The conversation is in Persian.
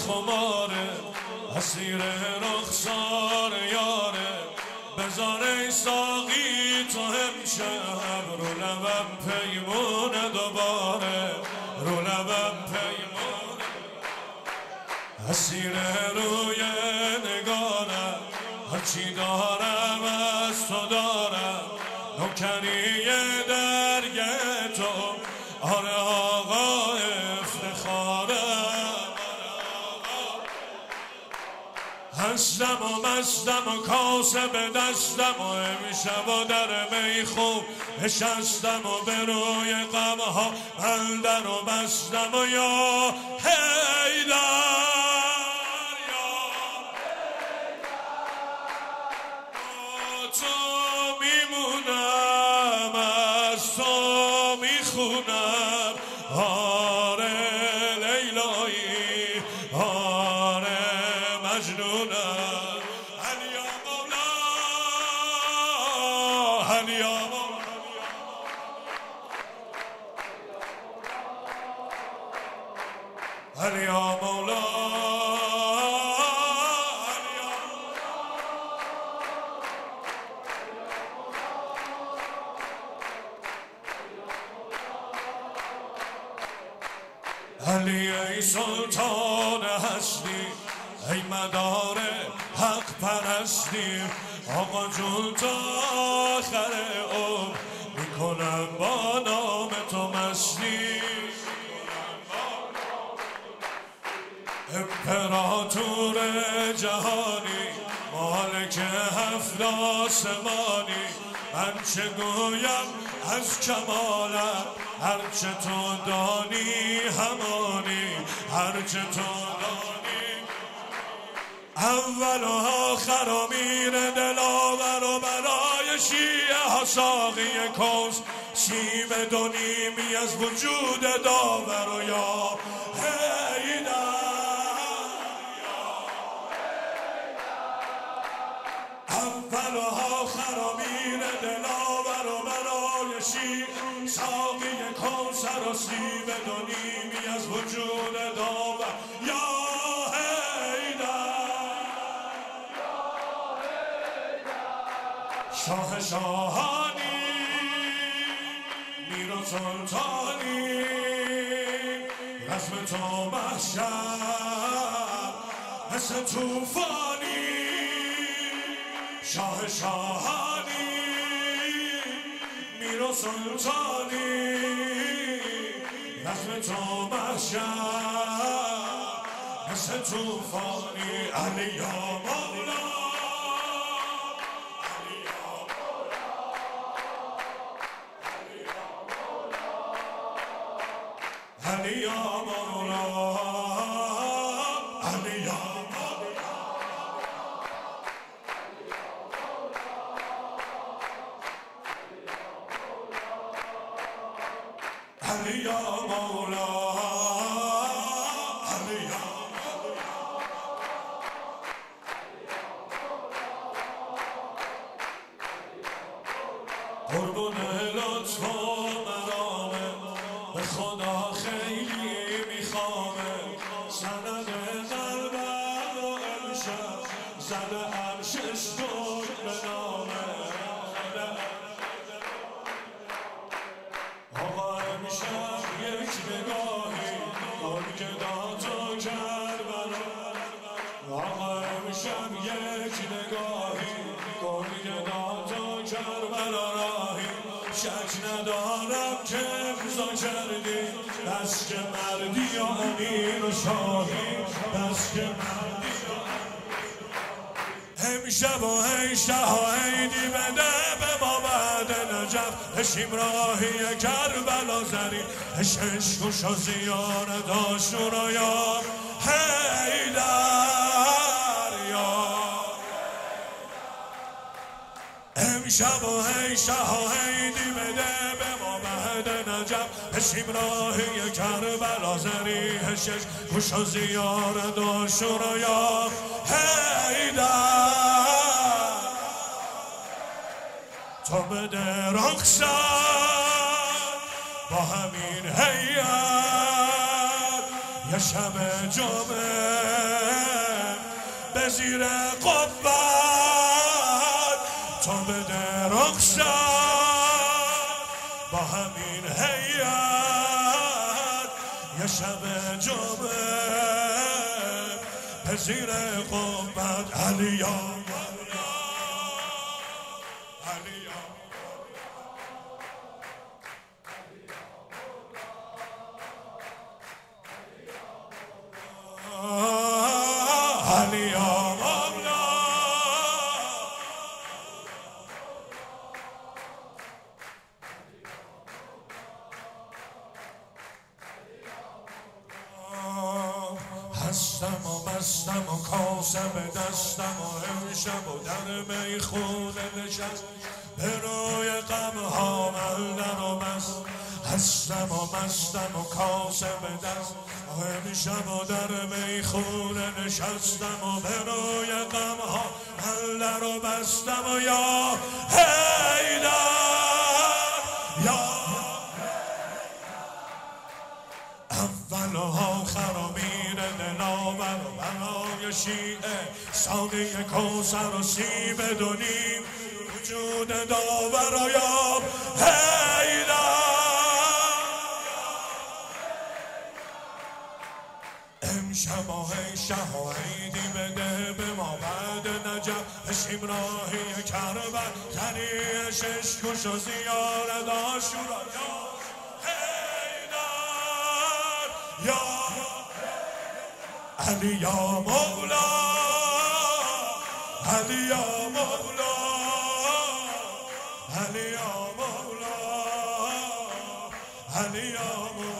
خماره اسیر رخسار یاره بذار ای ساقی تو امشب رو لبم پیمونه دوباره رو لبم پیمونه اسیر روی نگارم هرچی دارم از تو دارم نوکری درگه تو آره آقا افتخارم هستم و مستم و کاسه به دستم و امشب و در میخوب نشستم و به روی غمها بندر و بستم و یا حیدر تو میمونم از تو میخونم آره لیلایی آره مجنونم علی یا مولا علی یا مولا علی یا مولا علی ای سلطان هستی ای مدار حق پرستی آقا جون تا آخر عمر میکنم با نام تو مستی امپراتور جهانی مالک هفت آسمانی من چه گویم از کمالت هرچه تو دانی همانی هرچه تو دانی اول و آخر و میر دلاور و برای شیعه ها ساقی کس شیب دو نیمی از وجود داور و یا حیدر اول و آخر و میر دلاور و برای شیعه ساقی کوثر و سیب دو نیمی از وجود داور یا شاه شاهانی میر و سلطانی رسم تو محشر مثل توفانی شاه شاهانی میر و سلطانی رسم تو محشر مثل توفانی علی یا مولا علی یا مولا علی یا مولا علی یا مولا علی یا قربون لطف و مرامه به خدا خیلی میخوامه سند قلبم رو امشب زده هم ششتون به نامه آقا امشب یک نگاهی گل که داد کربلا آقا امشب یک نگاهی گل که داد کربلا راهی شک ندارم که امضا کردی بس که مردی و امیر و شاهی بس که مردی و امشب و هیشه ها عیدی بده به ما بعد نجف هشیم راهی کربلا زری هشش گوش و زیارت آشورا یا حیدر یا امشب و هیشه ها عیدی بده به ما بعد نجف هشیم راهی کربلا زری هشش گوش و زیارت آشورا یا حیدر تو بده رخصت با همین هیئت یه شب جمعه به زیر قبت تو بده رخصت با همین هیئت یه شب جمعه به زیر قبت علی یا مولا علی یا علی یا مولا هستم و بستم و کاسه به دستم و امشب و در میخونه نشست به روی غمها من در و بست هستم و بستم و کاسه به دست امشب و در میخونه نشستم و به روی غمها من در و بستم و یا حیدر یا اول و آخر و میر دلاور و برای شیعه ساقی کوثر و سیب دونیم وجود داور و یا حیدر امشب و شه و عیدی بده به ما بعد نجف بشیم راهی کربل تنی شش کوش و زیارت عاشورا یا علی یا مولا علی یا مولا علی یا مولا علی یا مولا